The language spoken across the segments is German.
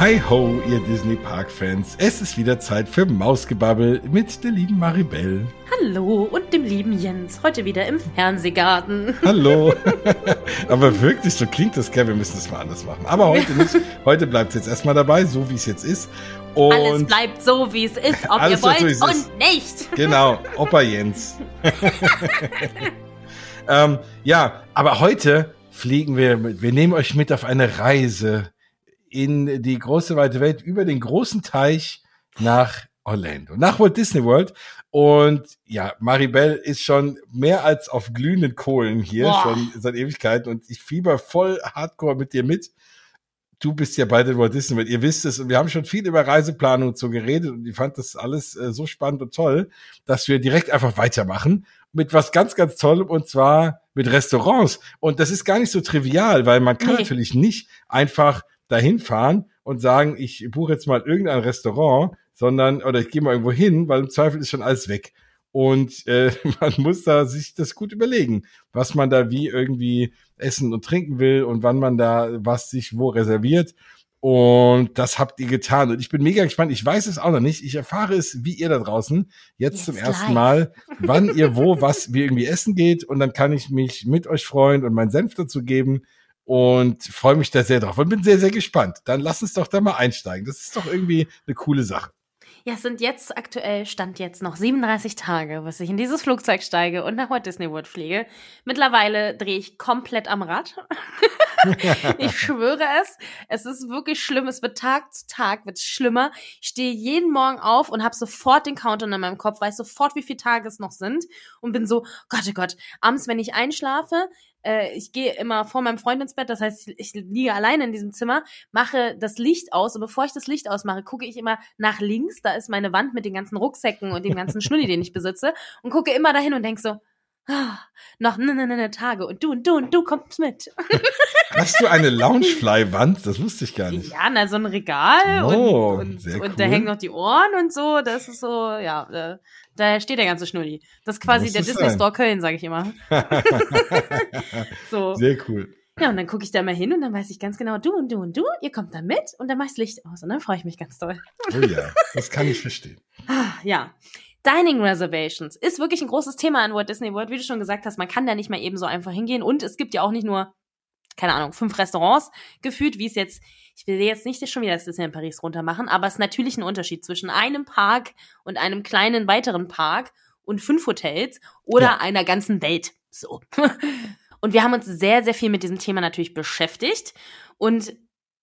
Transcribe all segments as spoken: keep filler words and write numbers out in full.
Hi ho, ihr Disney-Park-Fans. Es ist wieder Zeit für Mausgebabbel mit der lieben Maribel. Hallo und dem lieben Jens. Heute wieder im Fernsehgarten. Hallo. Aber wirklich, so klingt das, gell? Wir müssen es mal anders machen. Aber heute nicht. Heute bleibt es jetzt erstmal dabei, so wie es jetzt ist. Und alles bleibt so, wie es ist, ob ihr wollt so, und ist. Nicht. Genau, Opa Jens. ähm, ja, aber heute fliegen wir mit. Wir nehmen euch mit auf eine Reise in die große weite Welt über den großen Teich nach Orlando, nach Walt Disney World. Und ja, Maribel ist schon mehr als auf glühenden Kohlen hier, Boah. schon seit Ewigkeiten. Und ich fieber voll hardcore mit dir mit. Du bist ja beide in Walt Disney World, ihr wisst es. Und wir haben schon viel über Reiseplanung und so geredet. Und ich fand das alles äh, so spannend und toll, dass wir direkt einfach weitermachen mit was ganz, ganz Tollem. Und zwar mit Restaurants. Und das ist gar nicht so trivial, weil man kann nee. natürlich nicht einfach dahin fahren und sagen, ich buche jetzt mal irgendein Restaurant, sondern, oder ich gehe mal irgendwo hin, weil im Zweifel ist schon alles weg. Und äh, man muss da sich das gut überlegen, was man da wie irgendwie essen und trinken will und wann man da was sich wo reserviert. Und das habt ihr getan. Und ich bin mega gespannt. Ich weiß es auch noch nicht. Ich erfahre es, wie ihr da draußen, jetzt, jetzt zum ersten live. Mal, wann ihr wo, was, wie irgendwie essen geht. Und dann kann ich mich mit euch freuen und meinen Senf dazu geben. Und freue mich da sehr drauf und bin sehr, sehr gespannt. Dann lass uns doch da mal einsteigen. Das ist doch irgendwie eine coole Sache. Ja, es sind jetzt aktuell, Stand jetzt noch siebenunddreißig Tage, bis ich in dieses Flugzeug steige und nach Walt Disney World fliege. Mittlerweile drehe ich komplett am Rad. Ich schwöre es. Es ist wirklich schlimm. Es wird Tag zu Tag, wird schlimmer. Ich stehe jeden Morgen auf und habe sofort den Countdown in meinem Kopf, weiß sofort, wie viele Tage es noch sind und bin so, Gott, oh Gott, abends, wenn ich einschlafe, äh, ich gehe immer vor meinem Freund ins Bett, das heißt, ich, ich liege alleine in diesem Zimmer, mache das Licht aus und bevor ich das Licht ausmache, gucke ich immer nach links, da ist meine Wand mit den ganzen Rucksäcken und dem ganzen Schnulli, den ich besitze und gucke immer dahin und denke so, ah, noch ne, ne, ne, ne Tage und du und du und du kommst mit. Hast du eine Loungefly-Wand? Das wusste ich gar nicht. Ja, na, so ein Regal oh, und, und, sehr und cool. da hängen noch die Ohren und so, das ist so, ja, da, da steht der ganze Schnulli. Das ist quasi Muss der Disney sein. Store Köln, sage ich immer. So. Sehr cool. Ja, und dann gucke ich da mal hin und dann weiß ich ganz genau, du und du und du, ihr kommt da mit und dann mach ich das Licht aus und dann freue ich mich ganz doll. Oh ja, das kann ich verstehen. Ja. Dining Reservations ist wirklich ein großes Thema an Walt Disney World, wie du schon gesagt hast, man kann da nicht mal eben so einfach hingehen und es gibt ja auch nicht nur, keine Ahnung, fünf Restaurants gefühlt, wie es jetzt, ich will jetzt nicht schon wieder das Disney in Paris runter machen, aber es ist natürlich ein Unterschied zwischen einem Park und einem kleinen weiteren Park und fünf Hotels oder ja. einer ganzen Welt. So. Und wir haben uns sehr, sehr viel mit diesem Thema natürlich beschäftigt und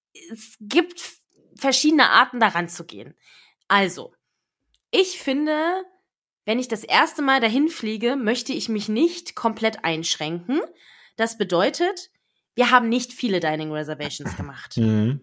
es gibt verschiedene Arten, daran zu gehen. Also, ich finde, wenn ich das erste Mal dahin fliege, möchte ich mich nicht komplett einschränken. Das bedeutet, wir haben nicht viele Dining Reservations gemacht. Mhm.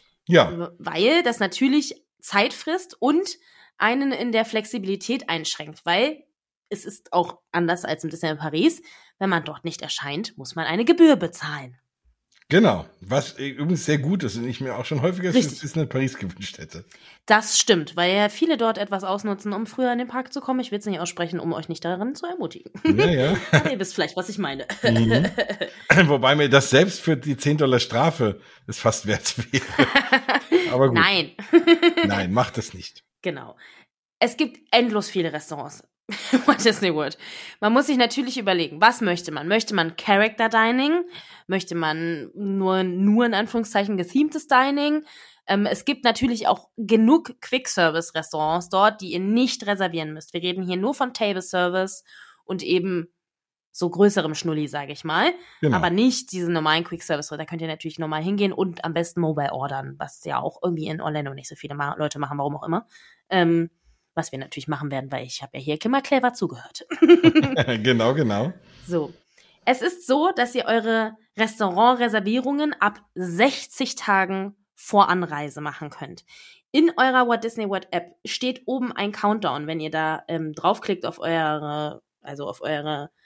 Ja. Weil das natürlich Zeit frisst und einen in der Flexibilität einschränkt. Weil es ist auch anders als im Disneyland Paris. Wenn man dort nicht erscheint, muss man eine Gebühr bezahlen. Genau, was übrigens sehr gut ist und ich mir auch schon häufiger für Disneyland Paris gewünscht hätte. Das stimmt, weil ja viele dort etwas ausnutzen, um früher in den Park zu kommen. Ich will es nicht aussprechen, um euch nicht darin zu ermutigen. Ja, ja. Aber ihr wisst vielleicht, was ich meine. Mhm. Wobei mir das selbst für die zehn Dollar Strafe es fast wert wäre. Aber gut. Nein. Nein, macht das nicht. Genau. Es gibt endlos viele Restaurants. Walt Disney World. Man muss sich natürlich überlegen, was möchte man? Möchte man Character Dining? Möchte man nur, nur in Anführungszeichen gethemtes Dining? Ähm, es gibt natürlich auch genug Quick-Service-Restaurants dort, die ihr nicht reservieren müsst. Wir reden hier nur von Table Service und eben so größerem Schnulli, sage ich mal. Genau. Aber nicht diesen normalen Quick-Service. Da könnt ihr natürlich normal hingehen und am besten mobile ordern, was ja auch irgendwie in Orlando nicht so viele Ma- Leute machen, warum auch immer. Ähm, Was wir natürlich machen werden, weil ich habe ja hier immer clever zugehört. Genau, genau. So. Es ist so, dass ihr eure Restaurantreservierungen ab sechzig Tagen vor Anreise machen könnt. In eurer Walt Disney World App steht oben ein Countdown, wenn ihr da ähm, draufklickt auf eure, also auf eure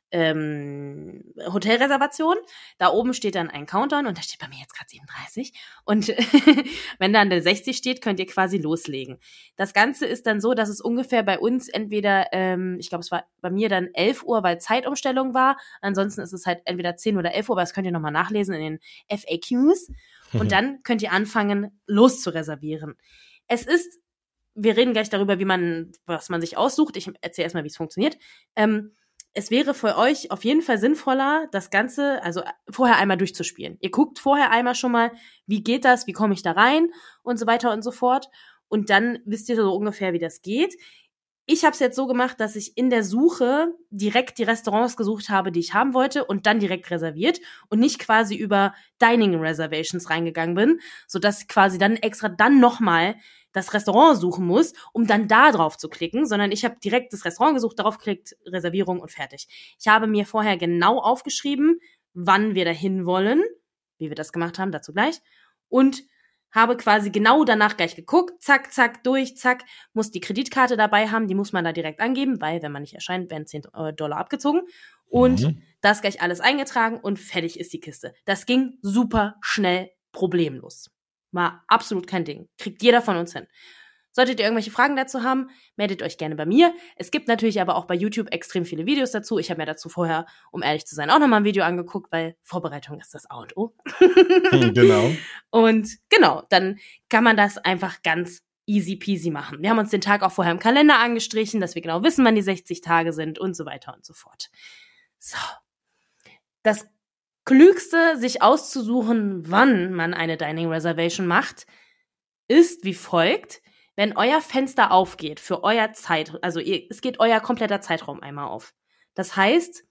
ähm, Hotelreservation. Da oben steht dann ein Countdown und da steht bei mir jetzt gerade siebenunddreißig. Und wenn dann der sechzig steht, könnt ihr quasi loslegen. Das Ganze ist dann so, dass es ungefähr bei uns entweder, ähm, ich glaube, es war bei mir dann elf Uhr, weil Zeitumstellung war. Ansonsten ist es halt entweder zehn oder elf Uhr, aber das könnt ihr nochmal nachlesen in den F A Qs. Und dann könnt ihr anfangen, loszureservieren. Es ist, wir reden gleich darüber, wie man, was man sich aussucht. Ich erzähle erstmal, wie es funktioniert. Ähm, Es wäre für euch auf jeden Fall sinnvoller, das Ganze, also vorher einmal durchzuspielen. Ihr guckt vorher einmal schon mal, wie geht das, wie komme ich da rein und so weiter und so fort. Und dann wisst ihr so ungefähr, wie das geht. Ich habe es jetzt so gemacht, dass ich in der Suche direkt die Restaurants gesucht habe, die ich haben wollte und dann direkt reserviert und nicht quasi über Dining Reservations reingegangen bin, sodass ich quasi dann extra dann nochmal das Restaurant suchen muss, um dann da drauf zu klicken, sondern ich habe direkt das Restaurant gesucht, darauf geklickt, Reservierung und fertig. Ich habe mir vorher genau aufgeschrieben, wann wir dahin wollen, wie wir das gemacht haben, dazu gleich, und habe quasi genau danach gleich geguckt, zack, zack, durch, zack, muss die Kreditkarte dabei haben, die muss man da direkt angeben, weil wenn man nicht erscheint, werden zehn Dollar abgezogen und mhm. das gleich alles eingetragen und fertig ist die Kiste. Das ging super schnell, problemlos. War absolut kein Ding. Kriegt jeder von uns hin. Solltet ihr irgendwelche Fragen dazu haben, meldet euch gerne bei mir. Es gibt natürlich aber auch bei YouTube extrem viele Videos dazu. Ich habe mir dazu vorher, um ehrlich zu sein, auch nochmal ein Video angeguckt, weil Vorbereitung ist das A und O. Genau. Und genau, dann kann man das einfach ganz easy peasy machen. Wir haben uns den Tag auch vorher im Kalender angestrichen, dass wir genau wissen, wann die sechzig Tage sind und so weiter und so fort. So. Das Klügste, sich auszusuchen, wann man eine Dining Reservation macht, ist wie folgt. Wenn euer Fenster aufgeht für euer Zeit, also ihr, es geht euer kompletter Zeitraum einmal auf. Das heißt,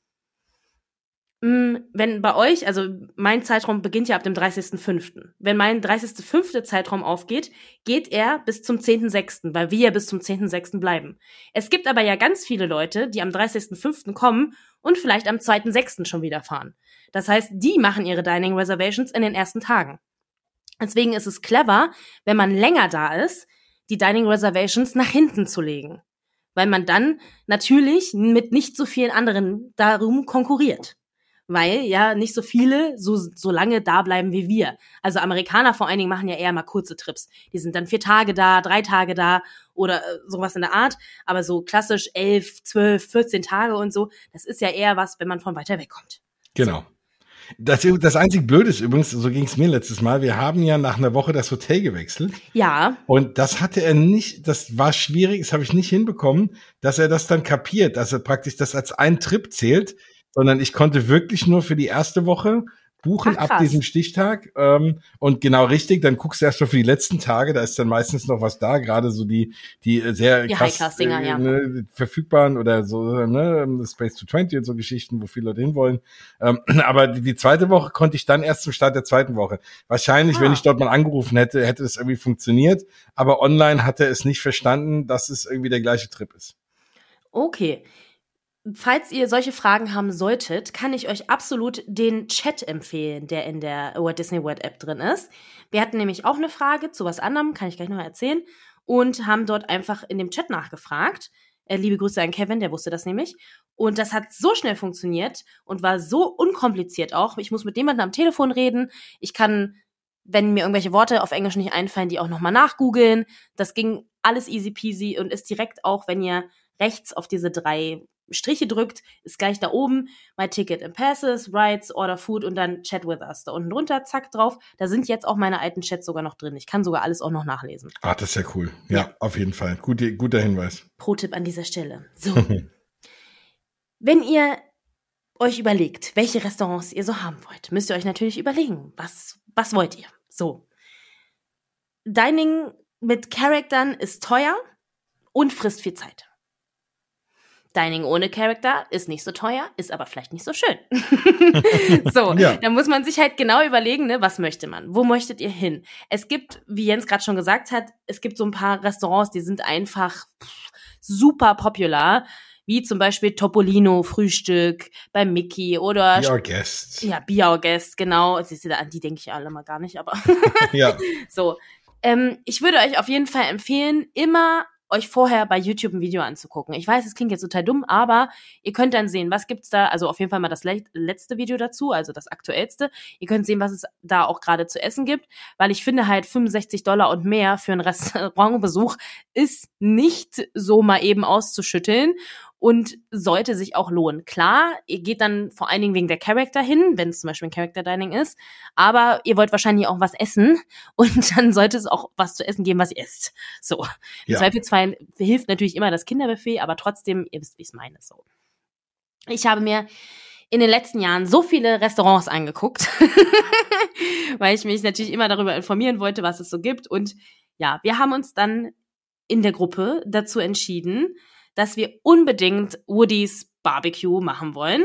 mh, wenn bei euch, also mein Zeitraum beginnt ja ab dem dreißigsten fünften Wenn mein dreißigsten fünften Zeitraum aufgeht, geht er bis zum zehnten sechsten weil wir bis zum zehnten sechsten bleiben. Es gibt aber ja ganz viele Leute, die am dreißigsten fünften kommen und vielleicht am zweiten sechsten schon wieder fahren. Das heißt, die machen ihre Dining Reservations in den ersten Tagen. Deswegen ist es clever, wenn man länger da ist, die Dining Reservations nach hinten zu legen. Weil man dann natürlich mit nicht so vielen anderen darum konkurriert. Weil ja nicht so viele so, so lange da bleiben wie wir. Also Amerikaner vor allen Dingen machen ja eher mal kurze Trips. Die sind dann vier Tage da, drei Tage da oder äh, sowas in der Art. Aber so klassisch elf, zwölf, vierzehn Tage und so, das ist ja eher was, wenn man von weiter weg kommt. Genau. Das, das einzig Blöde ist übrigens, so ging es mir letztes Mal, wir haben ja nach einer Woche das Hotel gewechselt. Ja. Und das hatte er nicht, das war schwierig, das habe ich nicht hinbekommen, dass er das dann kapiert, dass er praktisch das als ein Trip zählt, sondern ich konnte wirklich nur für die erste Woche buchen. Ach, ab diesem Stichtag. Ähm, und genau richtig, dann guckst du erst mal für die letzten Tage, da ist dann meistens noch was da, gerade so die die sehr die krass äh, ja. ne, verfügbaren oder so, ne, Space to zwanzig und so Geschichten, wo viele Leute hinwollen. Ähm, aber die, die zweite Woche konnte ich dann erst zum Start der zweiten Woche. Wahrscheinlich, ah. wenn ich dort mal angerufen hätte, hätte es irgendwie funktioniert, aber online hat er es nicht verstanden, dass es irgendwie der gleiche Trip ist. Okay. Falls ihr solche Fragen haben solltet, kann ich euch absolut den Chat empfehlen, der in der Walt Disney World App drin ist. Wir hatten nämlich auch eine Frage zu was anderem, kann ich gleich noch erzählen, und haben dort einfach in dem Chat nachgefragt. Äh, liebe Grüße an Kevin, der wusste das nämlich. Und das hat so schnell funktioniert und war so unkompliziert auch. Ich muss mit jemandem am Telefon reden. Ich kann, wenn mir irgendwelche Worte auf Englisch nicht einfallen, die auch nochmal nachgoogeln. Das ging alles easy peasy und ist direkt auch, wenn ihr rechts auf diese drei Striche drückt, ist gleich da oben My Ticket and Passes, Rides, Order Food und dann Chat with Us. Da unten drunter, zack, drauf. Da sind jetzt auch meine alten Chats sogar noch drin. Ich kann sogar alles auch noch nachlesen. Ah, das ist ja cool. Ja, ja. Auf jeden Fall. Gute, guter Hinweis. Pro-Tipp an dieser Stelle. So. Wenn ihr euch überlegt, welche Restaurants ihr so haben wollt, müsst ihr euch natürlich überlegen, was, was wollt ihr? So. Dining mit Charaktern ist teuer und frisst viel Zeit. Dining ohne Charakter ist nicht so teuer, ist aber vielleicht nicht so schön. So, ja. Da muss man sich halt genau überlegen, ne, was möchte man? Wo möchtet ihr hin? Es gibt, wie Jens gerade schon gesagt hat, es gibt so ein paar Restaurants, die sind einfach pff, super popular, wie zum Beispiel Topolino Frühstück bei Mickey oder Be Our Guest. Ja, Be Our Guest, genau. Siehst du, an die denke ich alle mal gar nicht, aber ja. So. Ähm, ich würde euch auf jeden Fall empfehlen, immer euch vorher bei YouTube ein Video anzugucken. Ich weiß, es klingt jetzt total dumm, aber ihr könnt dann sehen, was gibt's da, also auf jeden Fall mal das le- letzte Video dazu, also das aktuellste. Ihr könnt sehen, was es da auch gerade zu essen gibt, weil ich finde halt fünfundsechzig Dollar und mehr für einen Restaurantbesuch ist nicht so mal eben auszuschütteln und sollte sich auch lohnen. Klar, ihr geht dann vor allen Dingen wegen der Charakter hin, wenn es zum Beispiel ein Character Dining ist, aber ihr wollt wahrscheinlich auch was essen und dann sollte es auch was zu essen geben, was ihr esst. So. Im Ja. Zweifelsfall hilft natürlich immer das Kinderbuffet, aber trotzdem, ihr wisst, wie ich es meine. So. Ich habe mir in den letzten Jahren so viele Restaurants angeguckt, weil ich mich natürlich immer darüber informieren wollte, was es so gibt. Und ja, wir haben uns dann in der Gruppe dazu entschieden, dass wir unbedingt Woody's Barbecue machen wollen.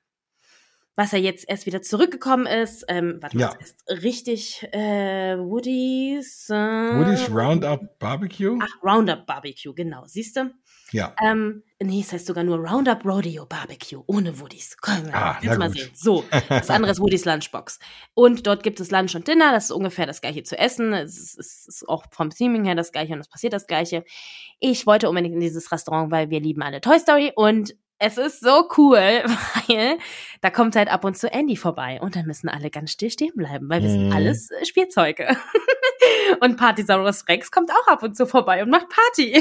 Was er jetzt erst wieder zurückgekommen ist. Ähm, warte mal, Ja. das ist richtig äh, Woody's. Äh, Woody's Roundup Barbecue? Ach, Roundup Barbecue, genau. Siehst du? Ja. Ähm, nee, es heißt sogar nur Roundup Rodeo Barbecue, ohne Woody's. Komm, Ah, kannst na mal gut. sehen. So, das andere ist Woody's Lunchbox. Und dort gibt es Lunch und Dinner, das ist ungefähr das gleiche zu essen. Es ist, es ist auch vom Theming her das gleiche und es passiert das gleiche. Ich wollte unbedingt in dieses Restaurant, weil wir lieben alle Toy Story und es ist so cool, weil da kommt halt ab und zu Andy vorbei und dann müssen alle ganz still stehen bleiben, weil wir sind Mhm. alles äh, Spielzeuge. Und Partysaurus Rex kommt auch ab und zu vorbei und macht Party.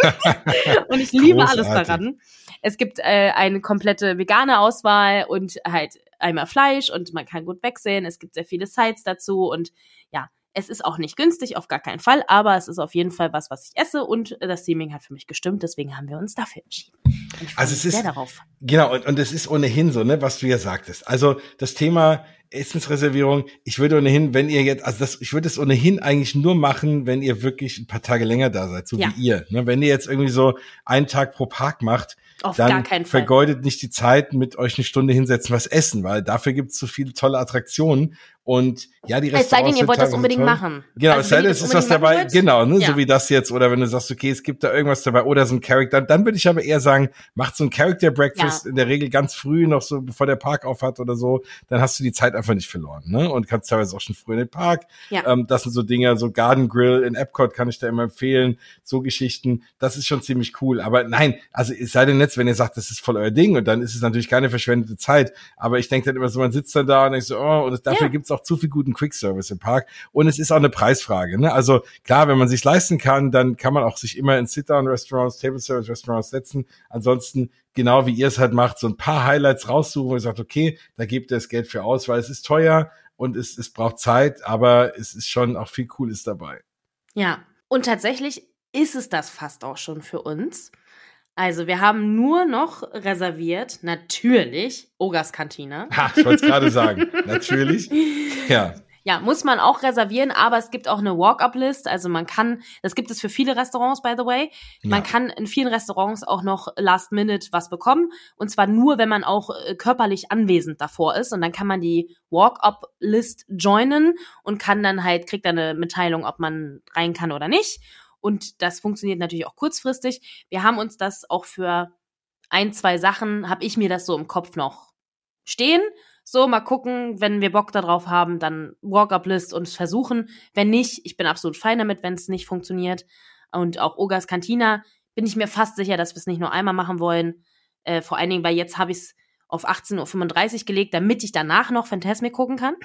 Und ich liebe alles Großartig. daran. Es gibt äh, eine komplette vegane Auswahl und halt einmal Fleisch und man kann gut wegsehen. Es gibt sehr viele Sides dazu und ja, es ist auch nicht günstig, auf gar keinen Fall, aber es ist auf jeden Fall was, was ich esse und das Theming hat für mich gestimmt, deswegen haben wir uns dafür entschieden. Und ich freue Also mich es ist, sehr darauf. genau, und, und es ist ohnehin so, ne, was du ja sagtest. Also das Thema Essensreservierung, ich würde ohnehin, wenn ihr jetzt, also das, ich würde es ohnehin eigentlich nur machen, wenn ihr wirklich ein paar Tage länger da seid, so Ja. wie ihr. Ne, wenn ihr jetzt irgendwie so einen Tag pro Park macht, Auf dann gar keinen Fall. vergeudet nicht die Zeit, mit euch eine Stunde hinsetzen, was essen, weil dafür gibt's so viele tolle Attraktionen. Und ja, die Restaurants Es sei denn, ihr sind wollt das teilweise unbedingt toll. machen. Genau, Also es sei wenn denn, ihr es das ist was unbedingt dabei, machen wollt, genau, ne, ja. so wie das jetzt, oder wenn du sagst, okay, es gibt da irgendwas dabei, oder so ein Charakter, dann würde ich aber eher sagen, macht so ein Character Breakfast Ja. in der Regel ganz früh, noch so, bevor der Park auf hat oder so, dann hast du die Zeit einfach nicht verloren, ne, und kannst teilweise auch schon früh in den Park. Ja. Ähm, das sind so Dinge, so Garden Grill in Epcot kann ich da immer empfehlen, so Geschichten, das ist schon ziemlich cool, aber nein, also es sei denn jetzt, wenn ihr sagt, das ist voll euer Ding, und dann ist es natürlich keine verschwendete Zeit, aber ich denke dann immer so, man sitzt dann da und denkt so, oh, und dafür Ja. gibt's auch zu viel guten Quick-Service im Park. Und es ist auch eine Preisfrage, ne? Also klar, wenn man sich's leisten kann, dann kann man auch sich immer in Sit-Down-Restaurants, Table-Service-Restaurants setzen. Ansonsten, genau wie ihr es halt macht, so ein paar Highlights raussuchen, wo ihr sagt, okay, da gebt ihr das Geld für aus, weil es ist teuer und es, es braucht Zeit, aber es ist schon auch viel Cooles dabei. Ja, und tatsächlich ist es das fast auch schon für uns. Also wir haben nur noch reserviert, natürlich, Ogas Cantina. Ha, ich wollte es gerade sagen. Natürlich. Ja. Ja, muss man auch reservieren, aber es gibt auch eine Walk-up-List. Also man kann, das gibt es für viele Restaurants, by the way. Man Ja. kann in vielen Restaurants auch noch last minute was bekommen. Und zwar nur, wenn man auch äh, körperlich anwesend davor ist. Und dann kann man die Walk-up-List joinen und kann dann halt, kriegt dann eine Mitteilung, ob man rein kann oder nicht. Und das funktioniert natürlich auch kurzfristig. Wir haben uns das auch für ein, zwei Sachen, habe ich mir das so im Kopf noch stehen. So, mal gucken, wenn wir Bock darauf haben, dann Walk-up-List und es versuchen. Wenn nicht, ich bin absolut fein damit, wenn es nicht funktioniert. Und auch Ogas Cantina bin ich mir fast sicher, dass wir es nicht nur einmal machen wollen. Äh, vor allen Dingen, weil jetzt habe ich es auf achtzehn Uhr fünfunddreißig gelegt, damit ich danach noch Phantasmic gucken kann.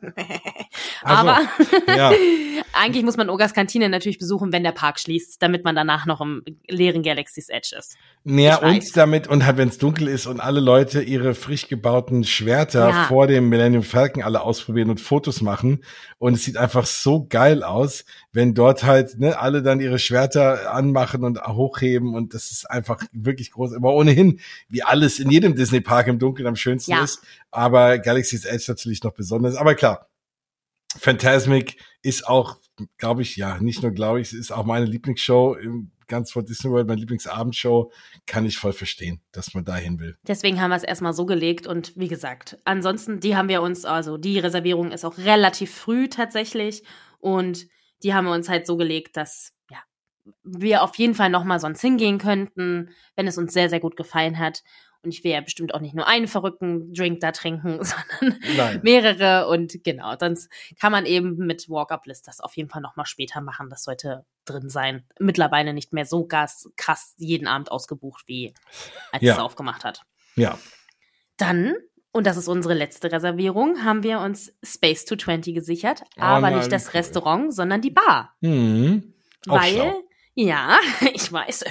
Ach so, Aber ja. eigentlich muss man Ogas Kantine natürlich besuchen, wenn der Park schließt, damit man danach noch im leeren Galaxy's Edge ist. Ja, Ich weiß. und damit, und halt, wenn es dunkel ist und alle Leute ihre frisch gebauten Schwerter Ja. vor dem Millennium Falcon alle ausprobieren und Fotos machen. Und es sieht einfach so geil aus, wenn dort halt, ne, alle dann ihre Schwerter anmachen und hochheben. Und das ist einfach wirklich groß. Aber ohnehin, wie alles in jedem Disney-Park im Dunkeln am schönsten Ja. ist. Aber Galaxy's Edge natürlich noch besonders. Aber klar, Phantasmic ist auch, glaube ich, ja, nicht nur glaube ich, es ist auch meine Lieblingsshow im ganz Walt Disney World, meine Lieblingsabendshow, kann ich voll verstehen, dass man dahin will. Deswegen haben wir es erstmal so gelegt und wie gesagt, ansonsten, die haben wir uns, also die Reservierung ist auch relativ früh tatsächlich und die haben wir uns halt so gelegt, dass ja, wir auf jeden Fall nochmal sonst hingehen könnten, wenn es uns sehr, sehr gut gefallen hat. Und ich will ja bestimmt auch nicht nur einen verrückten Drink da trinken, sondern Nein. mehrere. Und genau, sonst kann man eben mit Walk-Up-List das auf jeden Fall nochmal später machen. Das sollte drin sein. Mittlerweile nicht mehr so gas, krass jeden Abend ausgebucht, wie als Ja. es aufgemacht hat. Ja. Dann, und das ist unsere letzte Reservierung, haben wir uns Space to zwanzig gesichert. Oh Aber nein, nicht das cool. Restaurant, sondern die Bar. Mhm. Auch Weil, schlau. ja, ich weiß.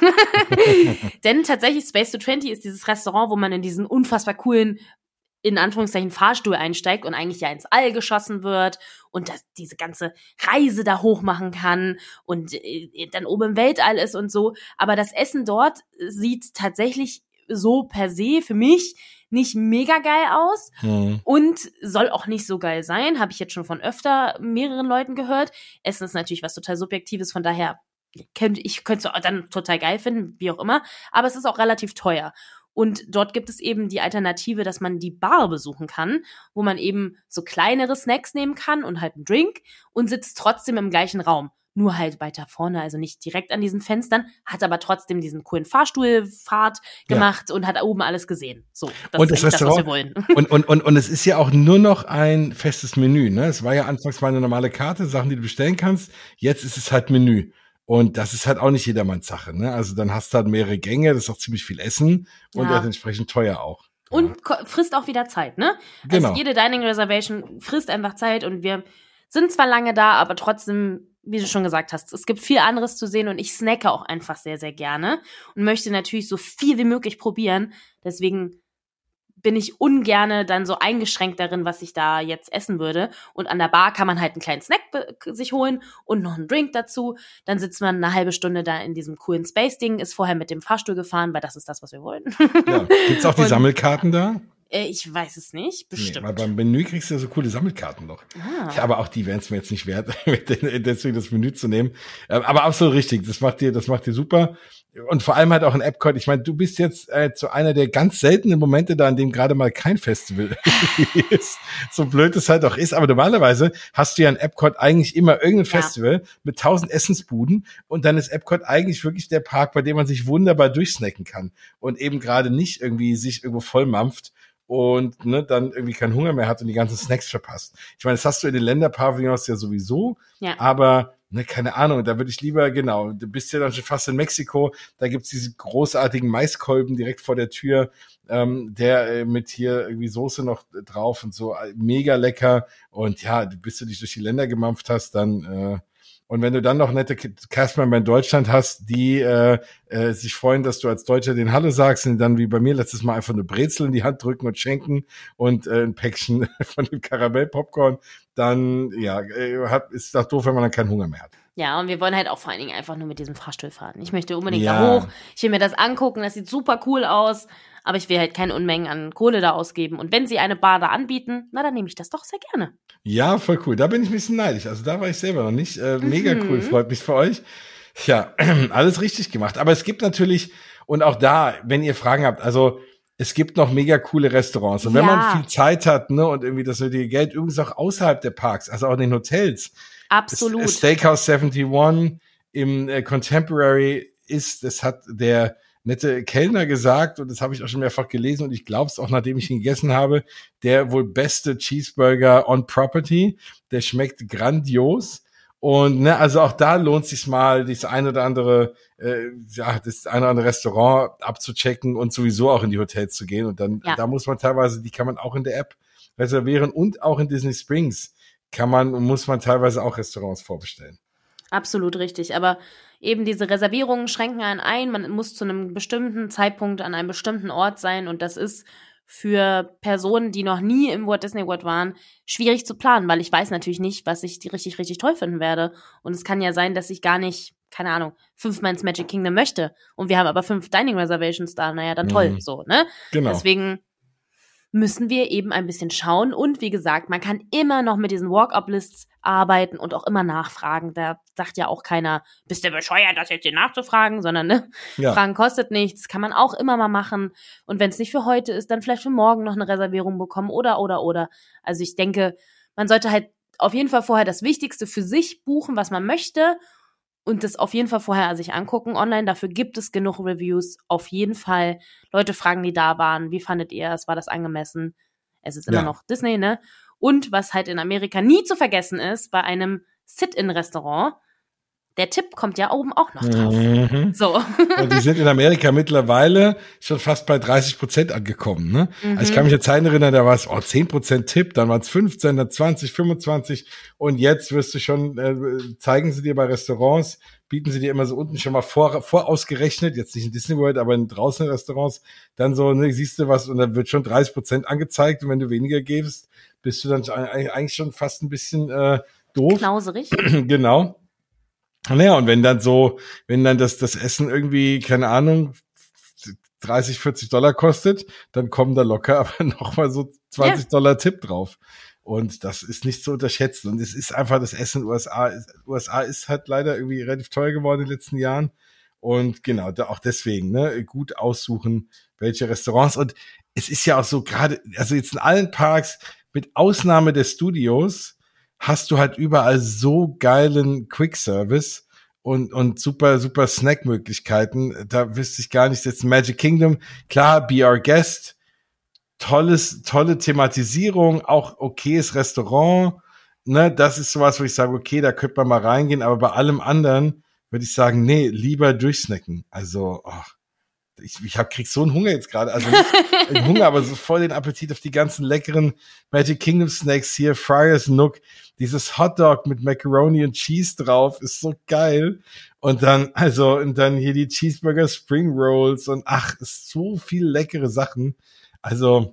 Denn tatsächlich Space to zwanzig ist dieses Restaurant, wo man in diesen unfassbar coolen, in Anführungszeichen, Fahrstuhl einsteigt und eigentlich ja ins All geschossen wird und das, diese ganze Reise da hoch machen kann und äh, dann oben im Weltall ist und so. Aber das Essen dort sieht tatsächlich so per se für mich nicht mega geil aus. Mhm. Und soll auch nicht so geil sein, habe ich jetzt schon von öfter mehreren Leuten gehört. Essen ist natürlich was total Subjektives, von daher könnte ich könnte es dann total geil finden, wie auch immer. Aber es ist auch relativ teuer. Und dort gibt es eben die Alternative, dass man die Bar besuchen kann, wo man eben so kleinere Snacks nehmen kann und halt einen Drink und sitzt trotzdem im gleichen Raum. Nur halt weiter vorne, also nicht direkt an diesen Fenstern, hat aber trotzdem diesen coolen Fahrstuhlfahrt gemacht ja. und hat oben alles gesehen. So, das und ist das, das, was wir wollen. Und, und, und, und es ist ja auch nur noch ein festes Menü, ne? Es war ja anfangs mal eine normale Karte, Sachen, die du bestellen kannst. Jetzt ist es halt Menü. Und das ist halt auch nicht jedermanns Sache, ne? Also dann hast du halt mehrere Gänge, das ist auch ziemlich viel Essen und Ja. halt entsprechend teuer auch. Und ko- frisst auch wieder Zeit, ne? Genau. Also jede Dining Reservation frisst einfach Zeit und wir sind zwar lange da, aber trotzdem, wie du schon gesagt hast, es gibt viel anderes zu sehen und ich snacke auch einfach sehr, sehr gerne und möchte natürlich so viel wie möglich probieren. Deswegen bin ich ungerne dann so eingeschränkt darin, was ich da jetzt essen würde. Und an der Bar kann man halt einen kleinen Snack be- sich holen und noch einen Drink dazu. Dann sitzt man eine halbe Stunde da in diesem coolen Space-Ding, ist vorher mit dem Fahrstuhl gefahren, weil das ist das, was wir wollen. Ja. Gibt's auch die Und- Sammelkarten da? Äh, ich weiß es nicht, bestimmt. Nee, weil beim Menü kriegst du ja so coole Sammelkarten noch. Ah. Ja, aber auch die wären es mir jetzt nicht wert, deswegen das Menü zu nehmen. Ähm, Aber absolut richtig, das macht dir, das macht dir super. Und vor allem halt auch ein Epcot. Ich meine, du bist jetzt äh, zu einer der ganz seltenen Momente da, an dem gerade mal kein Festival ist. So blöd es halt auch ist. Aber normalerweise hast du ja in Epcot eigentlich immer irgendein Ja. Festival mit tausend Essensbuden. Und dann ist Epcot eigentlich wirklich der Park, bei dem man sich wunderbar durchsnacken kann. Und eben gerade nicht irgendwie sich irgendwo vollmampft und ne, dann irgendwie keinen Hunger mehr hat und die ganzen Snacks verpasst. Ich meine, das hast du in den Länderpavillons ja sowieso, Ja. aber ne, keine Ahnung, da würde ich lieber, genau, du bist ja dann schon fast in Mexiko, da gibt's diese großartigen Maiskolben direkt vor der Tür, ähm, der äh, mit hier irgendwie Soße noch drauf und so, äh, mega lecker und ja, bis du dich durch die Länder gemampft hast, dann äh, und wenn du dann noch nette Castmember in Deutschland hast, die äh, äh, sich freuen, dass du als Deutscher den Hallo sagst und dann wie bei mir letztes Mal einfach eine Brezel in die Hand drücken und schenken und äh, ein Päckchen von dem Karamell-Popcorn, dann ja, äh, hat, ist doch doof, wenn man dann keinen Hunger mehr hat. Ja, und wir wollen halt auch vor allen Dingen einfach nur mit diesem Fahrstuhl fahren. Ich möchte unbedingt Ja. da hoch. Ich will mir das angucken. Das sieht super cool aus. Aber ich will halt keine Unmengen an Kohle da ausgeben. Und wenn sie eine Bar da anbieten, na, dann nehme ich das doch sehr gerne. Ja, voll cool. Da bin ich ein bisschen neidisch. Also da war ich selber noch nicht. Äh, mega Mhm. cool, freut mich für euch. Ja, alles richtig gemacht. Aber es gibt natürlich, und auch da, wenn ihr Fragen habt, also es gibt noch mega coole Restaurants. Und wenn Ja. man viel Zeit hat, ne, und irgendwie das nötige Geld, übrigens auch außerhalb der Parks, also auch in den Hotels. Absolut. Das Steakhouse einundsiebzig im äh, Contemporary ist, das hat der nette Kellner gesagt, und das habe ich auch schon mehrfach gelesen, und ich glaube es auch, nachdem ich ihn gegessen habe, der wohl beste Cheeseburger on Property, der schmeckt grandios. Und ne, also auch da lohnt sich mal, das eine oder andere, äh, ja, das eine oder andere Restaurant abzuchecken und sowieso auch in die Hotels zu gehen. Und dann, Ja. da muss man teilweise, die kann man auch in der App reservieren, und auch in Disney Springs kann man und muss man teilweise auch Restaurants vorbestellen. Absolut richtig. Aber eben diese Reservierungen schränken einen ein. Man muss zu einem bestimmten Zeitpunkt an einem bestimmten Ort sein. Und das ist für Personen, die noch nie im Walt Disney World waren, schwierig zu planen, weil ich weiß natürlich nicht, was ich die richtig, richtig toll finden werde. Und es kann ja sein, dass ich gar nicht, keine Ahnung, fünfmal ins Magic Kingdom möchte. Und wir haben aber fünf Dining Reservations da. Naja, dann toll, Mhm. so, ne? Genau. Deswegen müssen wir eben ein bisschen schauen. Und wie gesagt, man kann immer noch mit diesen Walk-Up-Lists arbeiten und auch immer nachfragen. Da sagt ja auch keiner, bist du bescheuert, das jetzt hier nachzufragen, sondern ne, Ja. Fragen kostet nichts, kann man auch immer mal machen. Und wenn es nicht für heute ist, dann vielleicht für morgen noch eine Reservierung bekommen oder, oder, oder. Also ich denke, man sollte halt auf jeden Fall vorher das Wichtigste für sich buchen, was man möchte. und das auf jeden Fall vorher sich angucken online. Dafür gibt es genug Reviews. Auf jeden Fall. Leute fragen, die da waren, wie fandet ihr es? War das angemessen? Es ist immer Ja. noch Disney, ne? Und was halt in Amerika nie zu vergessen ist, bei einem Sit-in-Restaurant, der Tipp kommt ja oben auch noch drauf. Mhm. So. Und die sind in Amerika mittlerweile schon fast bei dreißig Prozent angekommen, ne? Mhm. Also ich kann mich an Zeiten erinnern, da war es oh, zehn Prozent Tipp, dann waren es fünfzehn, dann zwanzig, fünfundzwanzig und jetzt wirst du schon, äh, zeigen sie dir bei Restaurants, bieten sie dir immer so unten schon mal vor, vorausgerechnet, jetzt nicht in Disney World, aber in draußen in Restaurants, dann so, ne, siehst du was und dann wird schon dreißig Prozent angezeigt und wenn du weniger gibst, bist du dann eigentlich schon fast ein bisschen äh, doof. Knauserig. Genau. Naja, und wenn dann so, wenn dann das, das Essen irgendwie, keine Ahnung, dreißig, vierzig Dollar kostet, dann kommen da locker aber nochmal so zwanzig Ja. Dollar Tipp drauf. Und das ist nicht zu unterschätzen. Und es ist einfach das Essen in den U S A. U S A ist halt leider irgendwie relativ teuer geworden in den letzten Jahren. Und genau, da auch deswegen, ne, gut aussuchen, welche Restaurants. Und es ist ja auch so gerade, also jetzt in allen Parks, mit Ausnahme der Studios, hast du halt überall so geilen Quick-Service und, und super, super Snack-Möglichkeiten. Da wüsste ich gar nicht, jetzt Magic Kingdom, klar, Be Our Guest, tolles, tolle Thematisierung, auch okayes Restaurant, ne, das ist sowas, wo ich sage, okay, da könnte man mal reingehen, aber bei allem anderen würde ich sagen, nee, lieber durchsnacken. Also, oh, ich, ich hab, krieg so einen Hunger jetzt gerade, also nicht einen Hunger, aber so voll den Appetit auf die ganzen leckeren Magic Kingdom Snacks hier, Friars Nook, dieses Hotdog mit Macaroni und Cheese drauf, ist so geil. Und dann, also, und dann hier die Cheeseburger Spring Rolls und ach, ist so viel leckere Sachen. Also,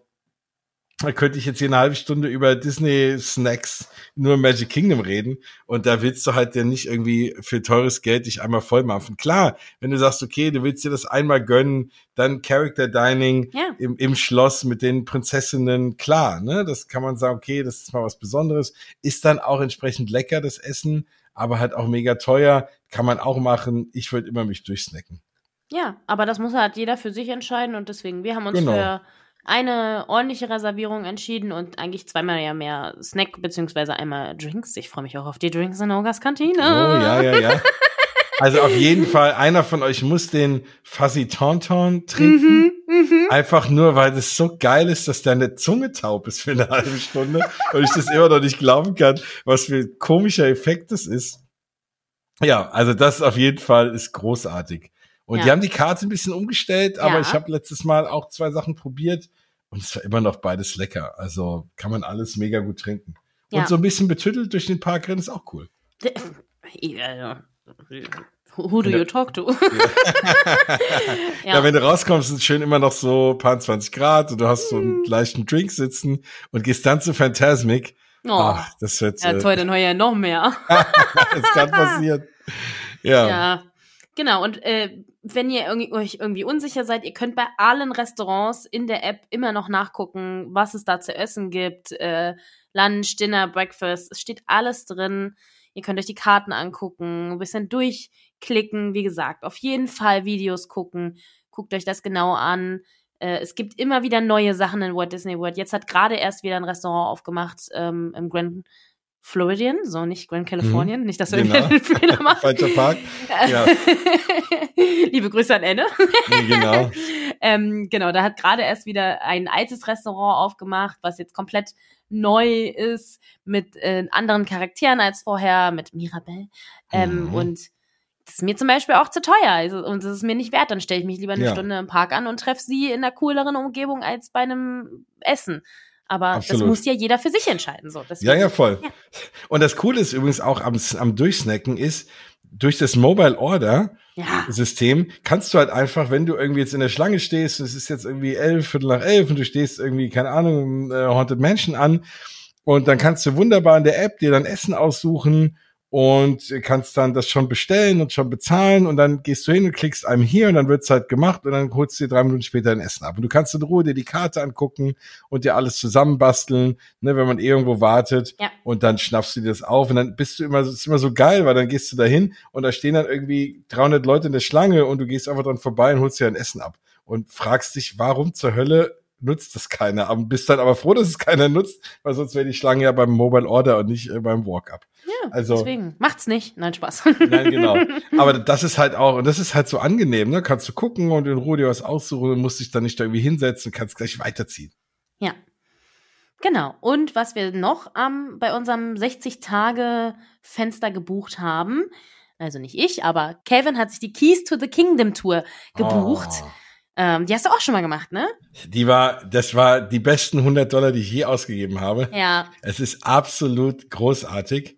da könnte ich jetzt hier eine halbe Stunde über Disney-Snacks nur Magic Kingdom reden und da willst du halt ja nicht irgendwie für teures Geld dich einmal voll machen. Klar, wenn du sagst, okay, du willst dir das einmal gönnen, dann Character Dining Ja. im, im Schloss mit den Prinzessinnen, klar, ne, das kann man sagen, okay, das ist mal was Besonderes, ist dann auch entsprechend lecker, das Essen, aber halt auch mega teuer, kann man auch machen, ich würde immer mich durchsnacken. Ja, aber das muss halt jeder für sich entscheiden und deswegen, wir haben uns Genau. für eine ordentliche Reservierung entschieden und eigentlich zweimal ja mehr Snack beziehungsweise einmal Drinks. Ich freue mich auch auf die Drinks in Ogas Kantine. Oh, ja, ja, ja. Also auf jeden Fall, einer von euch muss den Fuzzy Tauntaun trinken. Mhm, Einfach nur, weil das so geil ist, dass deine Zunge taub ist für eine halbe Stunde und ich das immer noch nicht glauben kann, was für ein komischer Effekt das ist. Ja, also das auf jeden Fall ist großartig. Und Ja. die haben die Karte ein bisschen umgestellt, aber Ja. ich habe letztes Mal auch zwei Sachen probiert und es war immer noch beides lecker. Also kann man alles mega gut trinken. Ja. Und so ein bisschen betüttelt durch den Park rennen ist auch cool. Ja. Who do you talk to? Ja. Ja, wenn du rauskommst, ist es schön immer noch so paar zwanzig Grad und du hast so einen leichten Drink sitzen und gehst dann zu Phantasmic. Oh. Ach, das wird Ja, toll, dann heuer noch mehr. das kann passieren. Ja. Ja, genau. Und äh, wenn ihr irgendwie, euch irgendwie unsicher seid, ihr könnt bei allen Restaurants in der App immer noch nachgucken, was es da zu essen gibt. Äh, Lunch, Dinner, Breakfast, es steht alles drin. Ihr könnt euch die Karten angucken, ein bisschen durchklicken. Wie gesagt, auf jeden Fall Videos gucken. Guckt euch das genau an. Äh, es gibt immer wieder neue Sachen in Walt Disney World. Jetzt hat gerade erst wieder ein Restaurant aufgemacht ähm, im Grand Floridian, so nicht Grand Californian, mhm. Nicht, dass wir genau. einen Fehler machen. Falscher Park. Ja. Liebe Grüße an Anne. Genau. ähm, genau, da hat gerade erst wieder ein altes Restaurant aufgemacht, was jetzt komplett neu ist, mit äh, anderen Charakteren als vorher, mit Mirabelle. Ähm, Mhm. Und das ist mir zum Beispiel auch zu teuer. Also, und das ist mir nicht wert. Dann stelle ich mich lieber eine Ja. Stunde im Park an und treffe sie in einer cooleren Umgebung als bei einem Essen. Aber Absolut. das muss ja jeder für sich entscheiden. So. Deswegen, Ja, ja, voll. Ja. Und das Coole ist übrigens auch am, am Durchsnacken ist, durch das Mobile Order Ja. System kannst du halt einfach, wenn du irgendwie jetzt in der Schlange stehst, es ist jetzt irgendwie elf, Viertel nach elf und du stehst irgendwie, keine Ahnung, äh, Haunted Mansion an und dann kannst du wunderbar in der App dir dann Essen aussuchen und kannst dann das schon bestellen und schon bezahlen und dann gehst du hin und klickst einem hier und dann wird's halt gemacht und dann holst du dir drei Minuten später ein Essen ab. Und du kannst in Ruhe dir die Karte angucken und dir alles zusammenbasteln, ne, wenn man irgendwo wartet. Ja. Und dann schnappst du dir das auf und dann bist du immer, es ist immer so geil, weil dann gehst du da hin und da stehen dann irgendwie dreihundert Leute in der Schlange und du gehst einfach dran vorbei und holst dir ein Essen ab und fragst dich, warum zur Hölle nutzt das keiner? Aber bist dann aber froh, dass es keiner nutzt, weil sonst wäre die Schlange ja beim Mobile Order und nicht äh, beim Walk-Up. Also, deswegen. Macht's nicht. Nein, Spaß. Nein, genau. Aber das ist halt auch, und das ist halt so angenehm, ne? Kannst du gucken und in Ruhe dir was aussuchen und musst dich dann nicht da irgendwie hinsetzen, kannst gleich weiterziehen. Ja. Genau. Und was wir noch ähm, bei unserem sechzig-Tage-Fenster gebucht haben, also nicht ich, aber Kevin hat sich die Keys to the Kingdom Tour gebucht. Oh. Ähm, die hast du auch schon mal gemacht, ne? Die war, das war die besten hundert Dollar, die ich je ausgegeben habe. Ja. Es ist absolut großartig.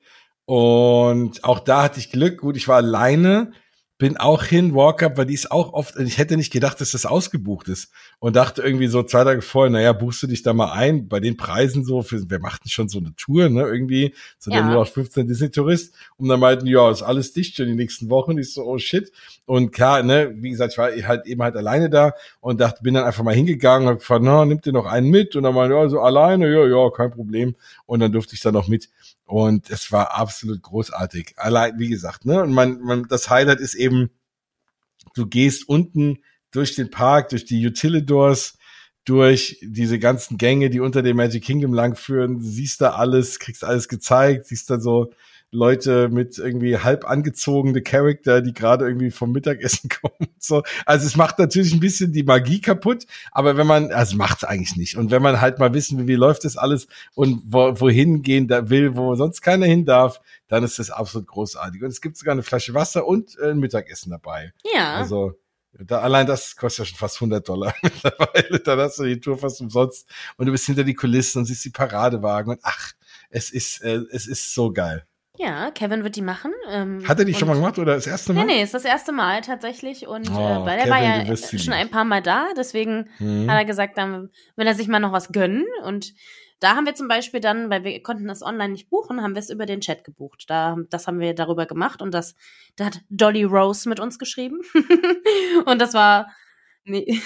Und auch da hatte ich Glück. Gut, ich war alleine, bin auch hin, Walk-Up, weil die ist auch oft, ich hätte nicht gedacht, dass das ausgebucht ist. Und dachte irgendwie so zwei Tage vorher, naja, buchst du dich da mal ein, bei den Preisen so, für, wer macht denn schon so eine Tour, ne, irgendwie, so Ja. der null acht fünfzehn Disney-Tourist. Und dann meinten, ja, ist alles dicht schon die nächsten Wochen. Ich so, oh shit. Und klar, ne, wie gesagt, ich war halt eben halt alleine da und dachte, bin dann einfach mal hingegangen, hab gefragt, na, nimmt ihr noch einen mit? Und dann meinte, ja, so alleine, ja, ja, kein Problem. Und dann durfte ich da noch mit. Und es war absolut großartig. Allein, wie gesagt, ne, und man, man, das Highlight ist eben, du gehst unten durch den Park, durch die Utilidors, durch diese ganzen Gänge, die unter dem Magic Kingdom langführen, siehst da alles, kriegst alles gezeigt, siehst da so Leute mit irgendwie halb angezogene Charakter, die gerade irgendwie vom Mittagessen kommen. So. Also es macht natürlich ein bisschen die Magie kaputt, aber wenn man, also macht es eigentlich nicht. Und wenn man halt mal wissen will, wie läuft das alles und wo, wohin gehen da will, wo sonst keiner hin darf, dann ist das absolut großartig. Und es gibt sogar eine Flasche Wasser und äh, ein Mittagessen dabei. Ja. Also da, allein das kostet ja schon fast hundert Dollar mittlerweile. Dann hast du die Tour fast umsonst und du bist hinter die Kulissen und siehst die Paradewagen und ach, es ist, äh, es ist so geil. Ja, Kevin wird die machen. Ähm, Hat er die schon und- mal gemacht oder das erste Mal? Nee, nee, ist das erste Mal tatsächlich. Und Oh, äh, weil er Kevin, war du ja wirst sie schon lieben. ein paar Mal da, deswegen Mhm. hat er gesagt, dann will er sich mal noch was gönnen. Und da haben wir zum Beispiel dann, weil wir konnten das online nicht buchen, haben wir es über den Chat gebucht. Da, das haben wir darüber gemacht und das, da hat Dolly Rose mit uns geschrieben. Und das war, nee.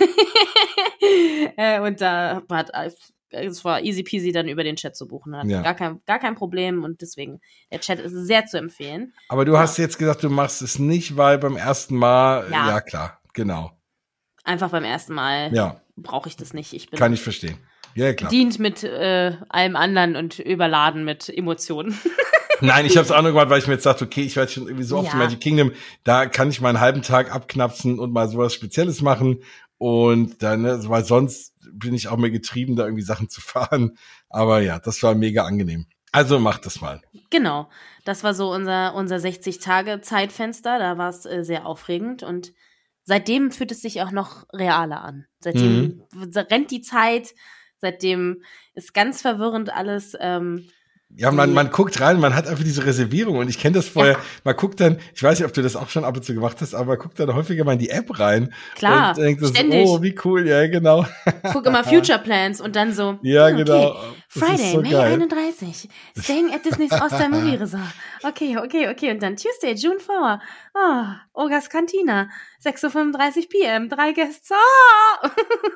äh, und da hat, es war easy peasy dann über den Chat zu buchen. Hat Ja. gar kein, gar kein Problem und deswegen, der Chat ist sehr zu empfehlen. Aber du Ja. hast jetzt gesagt, du machst es nicht, weil beim ersten Mal, Ja. ja, klar, genau. Einfach beim ersten Mal Ja, brauche ich das nicht. Ich bin kann ich verstehen. Ja, klar. bedient mit äh, allem anderen und überladen mit Emotionen. Nein, ich habe es auch nur gemacht, weil ich mir jetzt dachte, okay, ich werde schon irgendwie so oft Ja. im Magic Kingdom, da kann ich mal einen halben Tag abknapsen und mal sowas Spezielles machen. Und dann, ne, weil sonst bin ich auch mehr getrieben, da irgendwie Sachen zu fahren. Aber ja, das war mega angenehm. Also mach das mal. Genau. Das war so unser, unser sechzig-Tage-Zeitfenster. Da war es äh, sehr aufregend und seitdem fühlt es sich auch noch realer an. Seitdem rennt die Zeit, seitdem ist ganz verwirrend alles. Ähm, Ja, man, Die- man guckt rein, man hat einfach diese Reservierung und ich kenne das vorher, Ja. man guckt dann, ich weiß nicht, ob du das auch schon ab und zu gemacht hast, aber man guckt dann häufiger mal in die App rein Klar, und denkt so, ständig. oh, wie cool, ja, genau. Guck immer Future Plans und dann so, Ja, okay, genau. Das ist Friday, so May geil. einunddreißig, staying at Disney's All-Star Movie Resort. Okay, okay, okay. Und dann Tuesday, June vier, oh, Ogas Cantina, sechs Uhr fünfunddreißig p m, drei Guests. Ah!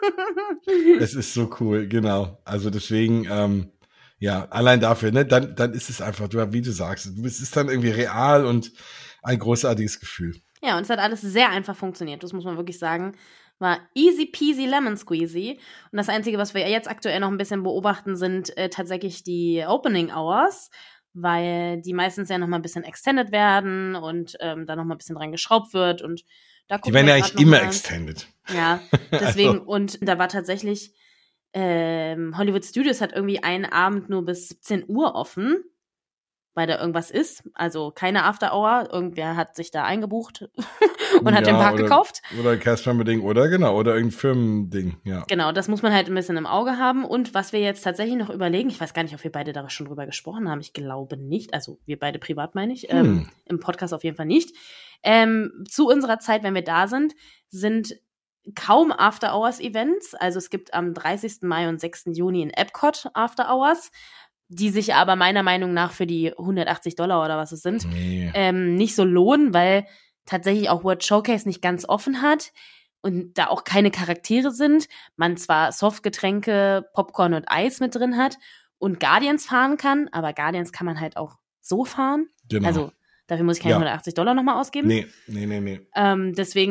Es ist so cool, genau. Also deswegen, ähm, ja, allein dafür, ne, dann, dann ist es einfach, du, wie du sagst, es ist dann irgendwie real und ein großartiges Gefühl. Ja, und es hat alles sehr einfach funktioniert, das muss man wirklich sagen. War easy peasy lemon squeezy. Und das Einzige, was wir jetzt aktuell noch ein bisschen beobachten, sind äh, tatsächlich die Opening Hours, weil die meistens ja noch mal ein bisschen extended werden und ähm, da noch mal ein bisschen dran geschraubt wird. Und da Die gucken werden wir ja grad eigentlich noch immer mal. extended. Ja, deswegen, Also. und da war tatsächlich, ähm, Hollywood Studios hat irgendwie einen Abend nur bis siebzehn Uhr offen, weil da irgendwas ist. Also keine After Hour. Irgendwer hat sich da eingebucht und hat Ja, den Park oder, gekauft. Oder Cast-Member-Ding, oder genau, oder irgendein Firmending, ja. Genau, das muss man halt ein bisschen im Auge haben. Und was wir jetzt tatsächlich noch überlegen, ich weiß gar nicht, ob wir beide da schon drüber gesprochen haben. Ich glaube nicht. Also wir beide privat meine ich. Hm. Ähm, im Podcast auf jeden Fall nicht. Ähm, zu unserer Zeit, wenn wir da sind, sind kaum After-Hours-Events. Also es gibt am dreißigsten Mai und sechsten Juni in Epcot After-Hours, die sich aber meiner Meinung nach für die hundertachtzig Dollar oder was es sind, Nee. ähm, nicht so lohnen, weil tatsächlich auch World Showcase nicht ganz offen hat und da auch keine Charaktere sind. Man zwar Softgetränke, Popcorn und Eis mit drin hat und Guardians fahren kann, aber Guardians kann man halt auch so fahren. Genau. Also dafür muss ich keine Ja. hundertachtzig Dollar nochmal ausgeben. Nee, nee, nee, nee. Ähm, deswegen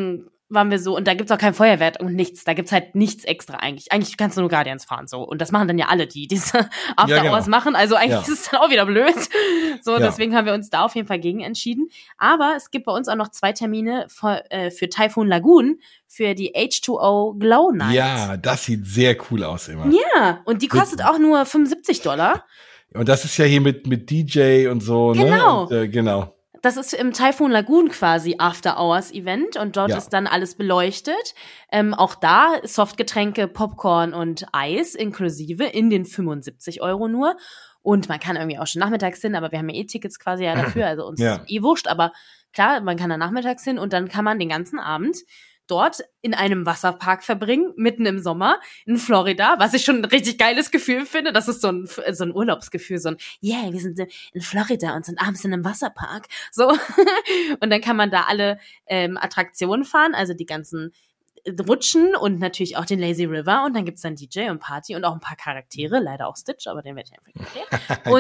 waren wir so, und da gibt's auch kein Feuerwerk und nichts. Da gibt's halt nichts extra eigentlich. Eigentlich kannst du nur Guardians fahren, so. Und das machen dann ja alle, die diese After Ja, genau. Hours machen. Also eigentlich Ja. ist es dann auch wieder blöd. So, Ja. deswegen haben wir uns da auf jeden Fall gegen entschieden. Aber es gibt bei uns auch noch zwei Termine für, äh, für Typhoon Lagoon für die H zwei O Glow Night. Ja, das sieht sehr cool aus immer. Ja, und die kostet auch nur fünfundsiebzig Dollar. Und das ist ja hier mit, mit D J und so, Genau. ne? Und, äh, genau. Das ist im Typhoon Lagoon quasi After-Hours-Event und dort Ja. ist dann alles beleuchtet. Ähm, auch da Softgetränke, Popcorn und Eis inklusive in den fünfundsiebzig Euro nur. Und man kann irgendwie auch schon nachmittags hin, aber wir haben ja eh Tickets quasi ja dafür, also uns Ja. ist eh wurscht. Aber klar, man kann da nachmittags hin und dann kann man den ganzen Abend dort in einem Wasserpark verbringen, mitten im Sommer in Florida, was ich schon ein richtig geiles Gefühl finde. Das ist so ein, so ein Urlaubsgefühl, so ein, yeah, wir sind in Florida und sind abends in einem Wasserpark. So. Und dann kann man da alle ähm, Attraktionen fahren, also die ganzen Rutschen und natürlich auch den Lazy River. Und dann gibt's dann D J und Party und auch ein paar Charaktere, leider auch Stitch, aber den werde ich einfach erklären.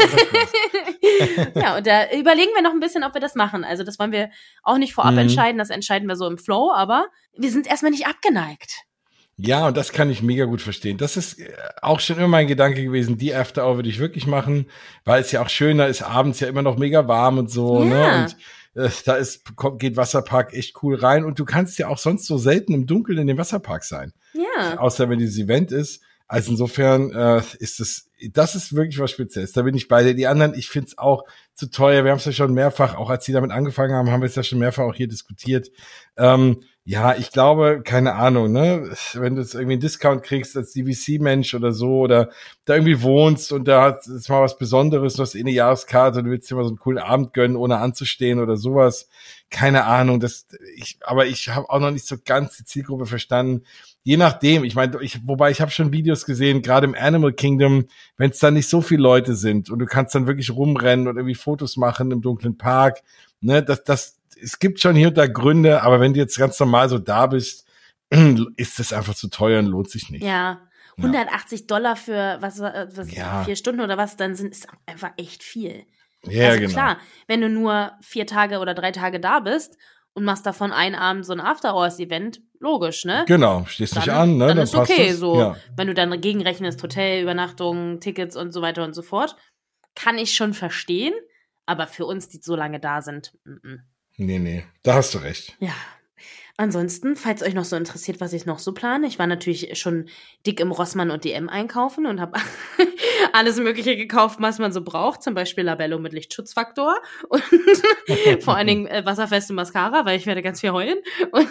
Und ja, und da überlegen wir noch ein bisschen, ob wir das machen. Also das wollen wir auch nicht vorab Mhm. entscheiden, das entscheiden wir so im Flow, aber wir sind erstmal nicht abgeneigt. Ja, und das kann ich mega gut verstehen. Das ist äh, auch schon immer mein Gedanke gewesen, die After Hour würde ich wirklich machen, weil es ja auch schöner ist, abends ja immer noch mega warm und so, Ja. ne? Und äh, da ist, kommt, geht Wasserpark echt cool rein und du kannst ja auch sonst so selten im Dunkeln in dem Wasserpark sein. Ja. Außer wenn dieses Event ist. Also insofern äh, ist es, das ist wirklich was Spezielles. Da bin ich bei dir. Die anderen, ich find's auch zu teuer. Wir haben es ja schon mehrfach, auch als sie damit angefangen haben, haben wir es ja schon mehrfach auch hier diskutiert. Ähm, ja, ich glaube, keine Ahnung, ne, wenn du jetzt irgendwie einen Discount kriegst als D V C-Mensch oder so oder da irgendwie wohnst und da hat es mal was Besonderes, du hast eh eine Jahreskarte und du willst dir mal so einen coolen Abend gönnen, ohne anzustehen oder sowas. Keine Ahnung, das, ich, aber ich habe auch noch nicht so ganz die Zielgruppe verstanden. Je nachdem, ich meine, ich, wobei ich habe schon Videos gesehen, gerade im Animal Kingdom, wenn es da nicht so viele Leute sind und du kannst dann wirklich rumrennen und irgendwie Fotos machen im dunklen Park, ne, das, das, es gibt schon hier und da Gründe, aber wenn du jetzt ganz normal so da bist, ist das einfach zu teuer und lohnt sich nicht. Ja. hundertachtzig Dollar für was, was Ja. vier Stunden oder was, dann sind ist einfach echt viel. Ja, also genau. klar, wenn du nur vier Tage oder drei Tage da bist und machst davon einen Abend so ein After-Hours-Event, logisch, ne? Genau, stehst Dann, nicht an, ne? dann ist passt okay, das. so. Ja. Wenn du dann gegenrechnest, Hotel, Übernachtung, Tickets und so weiter und so fort, kann ich schon verstehen. Aber für uns, die so lange da sind, mm-mm. Nee, nee, da hast du recht. Ja. Ansonsten, falls euch noch so interessiert, was ich noch so plane, ich war natürlich schon dick im Rossmann und D M einkaufen und habe alles Mögliche gekauft, was man so braucht, zum Beispiel Labello mit Lichtschutzfaktor und vor allen Dingen äh, wasserfeste Mascara, weil ich werde ganz viel heulen und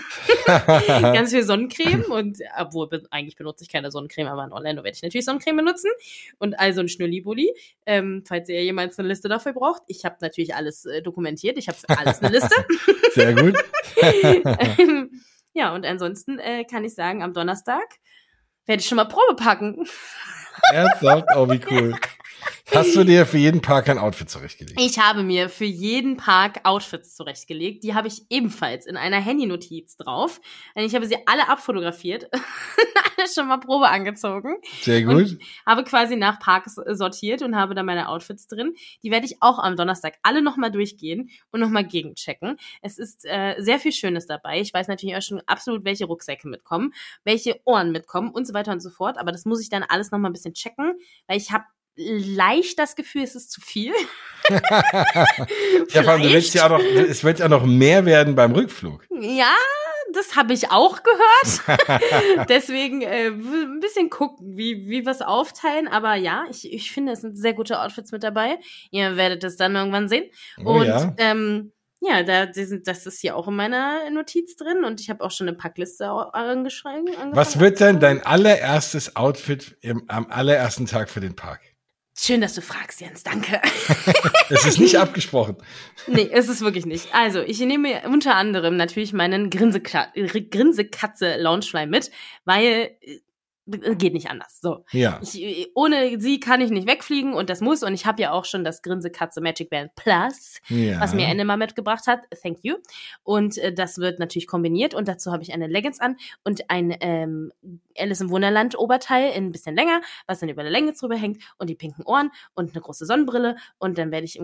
ganz viel Sonnencreme und obwohl be- eigentlich benutze ich keine Sonnencreme, aber in Orlando werde ich natürlich Sonnencreme benutzen und also ein Schnüllibulli, ähm, falls ihr jemals eine Liste dafür braucht. Ich habe natürlich alles äh, dokumentiert, ich habe für alles eine Liste. Sehr gut. Ja, und ansonsten äh, kann ich sagen, am Donnerstag werde ich schon mal Probe packen. Ernsthaft? Oh, wie cool. Hast du dir für jeden Park ein Outfit zurechtgelegt? Ich habe mir für jeden Park Outfits zurechtgelegt. Die habe ich ebenfalls in einer Handynotiz drauf. Ich habe sie alle abfotografiert, alle schon mal Probe angezogen. Sehr gut. Und habe quasi nach Parks sortiert und habe da meine Outfits drin. Die werde ich auch am Donnerstag alle nochmal durchgehen und nochmal gegenchecken. Es ist äh, sehr viel Schönes dabei. Ich weiß natürlich auch schon absolut, welche Rucksäcke mitkommen, welche Ohren mitkommen und so weiter und so fort. Aber das muss ich dann alles nochmal ein bisschen checken, weil ich habe leicht das Gefühl, es ist zu viel. Ja, vor allem, du willst ja auch noch, es wird ja noch mehr werden beim Rückflug. Ja, das habe ich auch gehört. Deswegen äh, ein bisschen gucken, wie, wie wir es aufteilen. Aber ja, ich, ich finde, es sind sehr gute Outfits mit dabei. Ihr werdet es dann irgendwann sehen. Oh, und ja. ähm, ja, da, die sind, das ist hier auch in meiner Notiz drin. Und ich habe auch schon eine Packliste angeschrieben. Was wird denn dein allererstes Outfit im, am allerersten Tag für den Park? Schön, dass du fragst, Jens. Danke. Es ist nicht abgesprochen. Nee, ist es wirklich nicht. Also, ich nehme mir unter anderem natürlich meinen Grinsekla- Grinsekatze Loungefly mit, weil äh, geht nicht anders. So. Ja. Ich, ohne sie kann ich nicht wegfliegen und das muss. Und ich habe ja auch schon das Grinsekatze Magic Band Plus, Ja. was mir Anne mal mitgebracht hat. Thank you. Und äh, das wird natürlich kombiniert. Und dazu habe ich eine Leggings an und ein ähm, Alice im Wunderland Oberteil in ein bisschen länger, was dann über der Länge drüber hängt und die pinken Ohren und eine große Sonnenbrille. Und dann werde ich im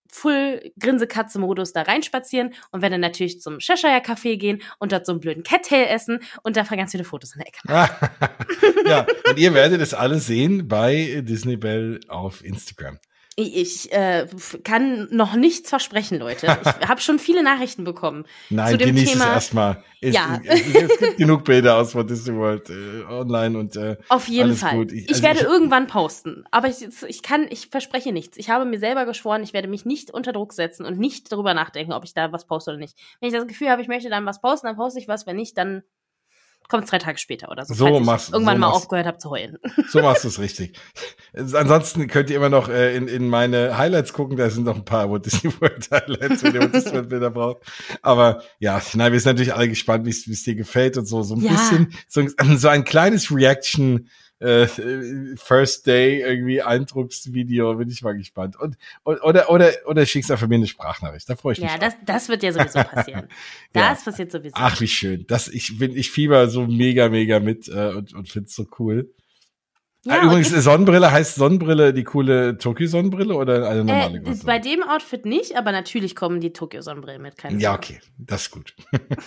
Full Grinse-Katze-Modus da reinspazieren und werde natürlich zum Cheshire Café gehen und dort so einen blöden Cattail essen und dafür ganz viele Fotos in der Ecke machen. Ja, und ihr werdet es alle sehen bei Disney Bell auf Instagram. Ich äh, kann noch nichts versprechen, Leute. Ich habe schon viele Nachrichten bekommen. Nein, zu dem genieß Thema. es erstmal. Es, Ja. es, es gibt genug Bilder aus Walt Disney World äh, online und äh, Auf jeden alles Fall. gut. Ich, also werde ich, irgendwann posten. Aber ich, ich kann, ich verspreche nichts. Ich habe mir selber geschworen, ich werde mich nicht unter Druck setzen und nicht darüber nachdenken, ob ich da was poste oder nicht. Wenn ich das Gefühl habe, ich möchte dann was posten, dann poste ich was. Wenn nicht, dann kommt es drei Tage später oder so. So falls ich machst- irgendwann so mal machst- aufgehört habe zu heulen. So machst du es richtig. Ansonsten könnt ihr immer noch äh, in, in meine Highlights gucken. Da sind noch ein paar Walt Disney World Highlights, wenn ihr Walt Disney World Bilder braucht. Aber ja, nein, wir sind natürlich alle gespannt, wie es dir gefällt und so. So ein Ja. bisschen, so, so ein kleines Reaction äh, First Day irgendwie Eindrucksvideo, bin ich mal gespannt. Und, und oder oder oder schickst einfach mir eine Sprachnachricht. Da freue ich mich. Ja, auch. das, das wird ja sowieso passieren. Das Ja. passiert sowieso. Ach, wie schön. Das, ich bin, ich fieber so mega, mega mit äh, und, und find's so cool. ja, ah, und übrigens, jetzt- Sonnenbrille heißt Sonnenbrille die coole Tokio-Sonnenbrille oder eine normale Äh, große? bei dem Outfit nicht, aber natürlich kommen die Tokio-Sonnenbrillen mit. Keine Ja, Sorge. okay. Das ist gut.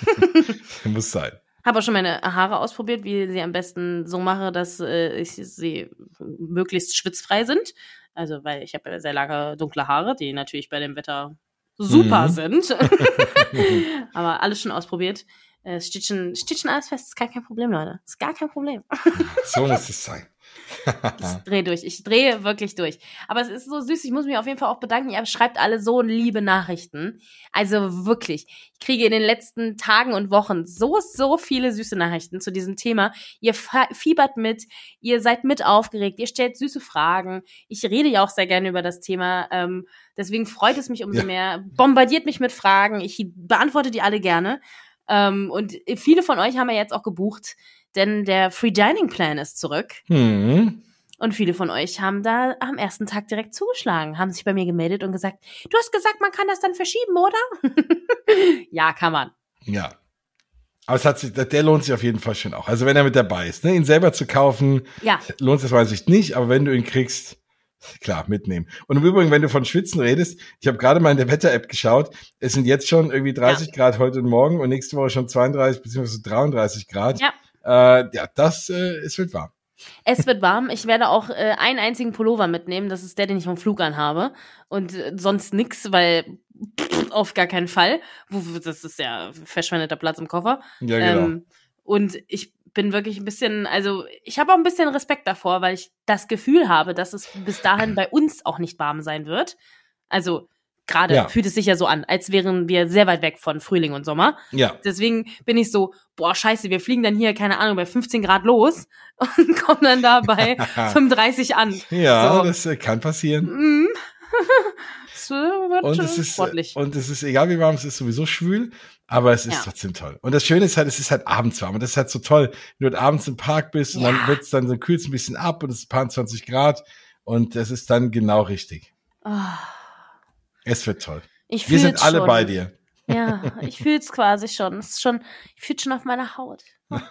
Muss sein. Habe auch schon meine Haare ausprobiert, wie sie am besten so mache, dass äh, ich sie möglichst schwitzfrei sind. Also, weil ich habe ja sehr lange dunkle Haare, die natürlich bei dem Wetter super Mhm. sind. Aber alles schon ausprobiert. Äh, Stitchen, Stitchen alles fest, ist gar kein Problem, Leute. Ist gar kein Problem. So muss es sein. Ich drehe durch. Ich drehe wirklich durch. Aber es ist so süß. Ich muss mich auf jeden Fall auch bedanken. Ihr schreibt alle so liebe Nachrichten. Also wirklich. Ich kriege in den letzten Tagen und Wochen so, so viele süße Nachrichten zu diesem Thema. Ihr fiebert mit. Ihr seid mit aufgeregt. Ihr stellt süße Fragen. Ich rede ja auch sehr gerne über das Thema. Ähm, deswegen freut es mich umso Ja. mehr. Bombardiert mich mit Fragen. Ich beantworte die alle gerne. Ähm, und viele von euch haben ja jetzt auch gebucht, denn der Free Dining Plan ist zurück. Hm. Und viele von euch haben da am ersten Tag direkt zugeschlagen, haben sich bei mir gemeldet und gesagt, du hast gesagt, man kann das dann verschieben, oder? Ja, kann man. Ja. Aber es hat sich, der lohnt sich auf jeden Fall schon auch. Also wenn er mit dabei ist, ne, ihn selber zu kaufen, Ja, lohnt sich weiß ich nicht, aber wenn du ihn kriegst, klar, mitnehmen. Und im Übrigen, wenn du von Schwitzen redest, ich habe gerade mal in der Wetter-App geschaut, es sind jetzt schon irgendwie dreißig Grad heute und morgen und nächste Woche schon zweiunddreißig beziehungsweise dreiunddreißig Grad. ja. Äh, ja, das, äh, es wird warm. Es wird warm. Ich werde auch äh, einen einzigen Pullover mitnehmen. Das ist der, den ich vom Flug anhabe. Und äh, sonst nix, weil pff, auf gar keinen Fall. Wo- Das ist ja verschwendeter Platz im Koffer. Ja, genau. Ähm, und ich bin wirklich ein bisschen, also ich habe auch ein bisschen Respekt davor, weil ich das Gefühl habe, dass es bis dahin bei uns auch nicht warm sein wird. Also gerade Ja. fühlt es sich ja so an, als wären wir sehr weit weg von Frühling und Sommer. Ja. Deswegen bin ich so, boah, scheiße, wir fliegen dann hier, keine Ahnung, bei fünfzehn Grad los und kommen dann da bei fünfunddreißig an. Ja, So. das äh, kann passieren. Mm. Das äh, wird Und äh, es ist, sportlich. äh, und es ist, egal wie warm es ist, sowieso schwül, aber es ist Ja. trotzdem toll. Und das Schöne ist halt, es ist halt abends warm. Und das ist halt so toll, wenn du halt abends im Park bist und Ja. dann wird's dann so kühlt ein bisschen ab und es ist ein paar zwanzig Grad und das ist dann genau richtig. Oh, Es wird toll. ich Wir sind fühl's alle schon. bei dir. Ja, ich fühl's quasi schon. Es ist schon, ich fühl's schon auf meiner Haut.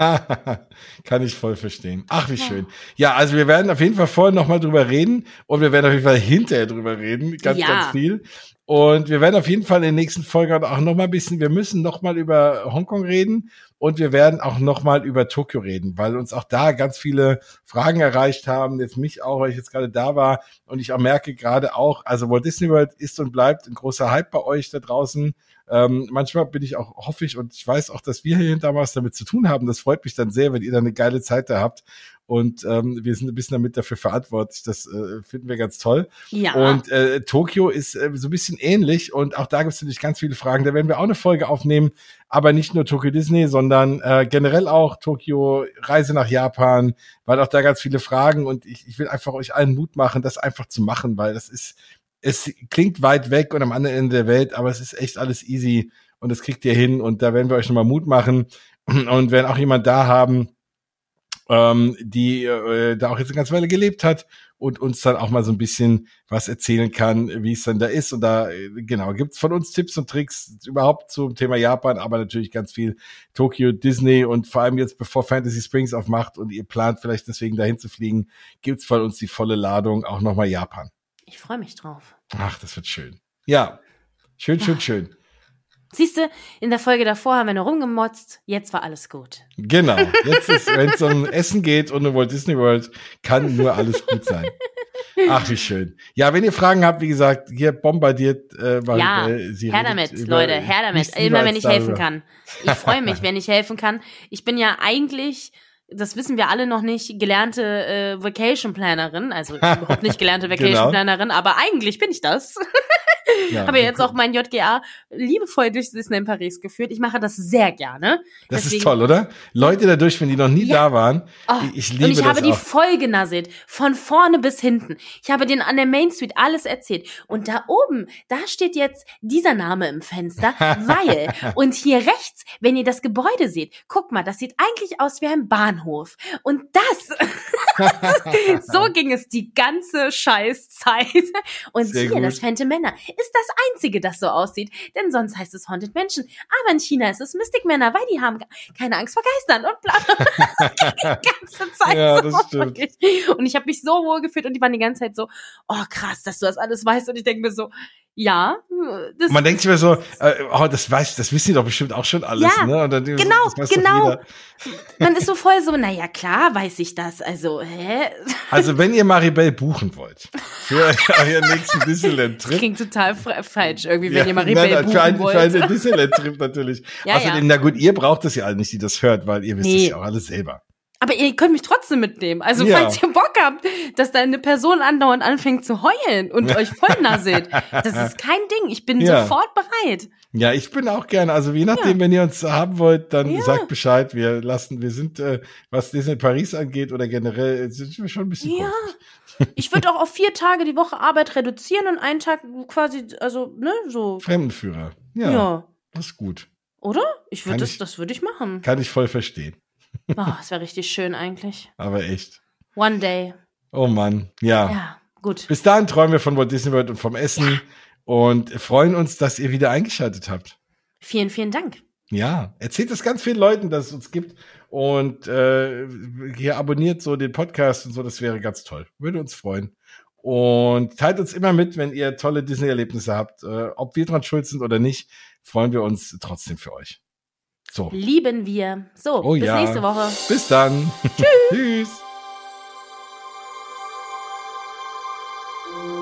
Kann ich voll verstehen. Ach, wie schön. Ja, also wir werden auf jeden Fall vorher nochmal drüber reden und wir werden auf jeden Fall hinterher drüber reden. Ganz, Ja. ganz viel. Und wir werden auf jeden Fall in den nächsten Folgen auch nochmal ein bisschen, wir müssen nochmal über Hongkong reden und wir werden auch nochmal über Tokio reden, weil uns auch da ganz viele Fragen erreicht haben. Jetzt mich auch, weil ich jetzt gerade da war und ich auch merke gerade auch, also Walt Disney World ist und bleibt ein großer Hype bei euch da draußen. Ähm, manchmal bin ich auch, hoffe ich, und ich weiß auch, dass wir hier damals damit zu tun haben. Das freut mich dann sehr, wenn ihr da eine geile Zeit da habt. Und ähm, wir sind ein bisschen damit dafür verantwortlich. Das äh, finden wir ganz toll. Ja. Und äh, Tokio ist äh, so ein bisschen ähnlich. Und auch da gibt es natürlich ganz viele Fragen. Da werden wir auch eine Folge aufnehmen. Aber nicht nur Tokyo Disney, sondern äh, generell auch Tokio, Reise nach Japan, weil auch da ganz viele Fragen. Und ich, ich will einfach euch allen Mut machen, das einfach zu machen, weil das ist, es klingt weit weg und am anderen Ende der Welt, aber es ist echt alles easy und das kriegt ihr hin und da werden wir euch nochmal Mut machen und werden auch jemand da haben, ähm, die äh, da auch jetzt eine ganze Weile gelebt hat und uns dann auch mal so ein bisschen was erzählen kann, wie es dann da ist. Und da, äh, genau, gibt's von uns Tipps und Tricks überhaupt zum Thema Japan, aber natürlich ganz viel Tokio, Disney und vor allem jetzt, bevor Fantasy Springs aufmacht und ihr plant vielleicht deswegen dahin zu fliegen, gibt's von uns die volle Ladung, auch nochmal Japan. Ich freue mich drauf. Ach, das wird schön. Ja, schön, schön, schön. Siehst du, in der Folge davor haben wir nur rumgemotzt, jetzt war alles gut. Genau, jetzt ist, wenn es um Essen geht und um Walt Disney World, kann nur alles gut sein. Ach, wie schön. Ja, wenn ihr Fragen habt, wie gesagt, hier bombardiert. Äh, weil, ja, äh, sie her damit, Leute, her damit. Immer, wenn ich darüber. helfen kann. Ich freue mich, wenn ich helfen kann. Ich bin ja eigentlich, das wissen wir alle noch nicht, gelernte äh, Vacation Plannerin. Also überhaupt nicht gelernte Vacation Genau. Plannerin, aber eigentlich bin ich das. Ja, habe ja jetzt auch mein J G A liebevoll durch Disney in Paris geführt. Ich mache das sehr gerne. Das Deswegen, ist toll, oder? Leute dadurch, wenn die noch nie Ja. da waren. Oh, Ich, ich liebe und ich das habe die auch. voll genasselt. Von vorne bis hinten. Ich habe denen an der Main Street alles erzählt. Und da oben, da steht jetzt dieser Name im Fenster, weil, und hier rechts, wenn ihr das Gebäude seht, guck mal, das sieht eigentlich aus wie ein Bahnhof. Und das, so ging es die ganze Scheißzeit. Und Sehr hier, gut. das Phantom Manor, ist das einzige, das so aussieht. Denn sonst heißt es Haunted Mansion. Aber in China ist es Mystic Manor, weil die haben keine Angst vor Geistern und bla. Die ganze Zeit Ja, so. das stimmt. Wirklich. Und ich habe mich so wohl gefühlt und die waren die ganze Zeit so, oh krass, dass du das alles weißt. Und ich denke mir so, ja, das Man denkt sich immer so, äh, oh, das weiß, das wissen die doch bestimmt auch schon alles, Ja, ne? Und dann, genau, das weiß doch genau. jeder. man ist so voll so, naja, klar weiß ich das. Also, hä? Also, wenn ihr Maribel buchen wollt für euren nächsten Das Disneyland-Trip. klingt total fra- falsch irgendwie, wenn Ja, ihr Maribel nein, nein, buchen für, einen, wollt. für einen Disneyland-Trip natürlich. Ja, Außerdem, ja. na gut, ihr braucht das ja alle nicht, die das hört, weil ihr wisst es Nee. ja auch alles selber. Aber ihr könnt mich trotzdem mitnehmen. Also, Ja. falls ihr Bock habt, dass da eine Person andauernd anfängt zu heulen und euch vollnasselt, das ist kein Ding. Ich bin Ja. sofort bereit. Ja, ich bin auch gerne. Also je nachdem, Ja. wenn ihr uns haben wollt, dann Ja. sagt Bescheid. Wir lassen, wir sind, äh, was Disney Paris angeht oder generell, sind wir schon ein bisschen Ja. komisch. Ich würde auch auf vier Tage die Woche Arbeit reduzieren und einen Tag quasi, also, ne, so. Fremdenführer. Ja, Ja. das ist gut. Oder? Ich Kann würde das, ich- das würde ich machen. Kann ich voll verstehen. Oh, das wäre richtig schön eigentlich. Aber echt. One day. Oh Mann. Ja. Ja, gut. Bis dahin träumen wir von Walt Disney World und vom Essen und freuen uns, dass ihr wieder eingeschaltet habt. Vielen, vielen Dank. Ja, erzählt es ganz vielen Leuten, dass es uns gibt und äh, hier abonniert so den Podcast und so, das wäre ganz toll. Würde uns freuen. Und teilt uns immer mit, wenn ihr tolle Disney-Erlebnisse habt. Äh, ob wir dran schuld sind oder nicht, freuen wir uns trotzdem für euch. So, Lieben wir. So, Oh bis ja. nächste Woche. bis dann. Tschüss. Tschüss.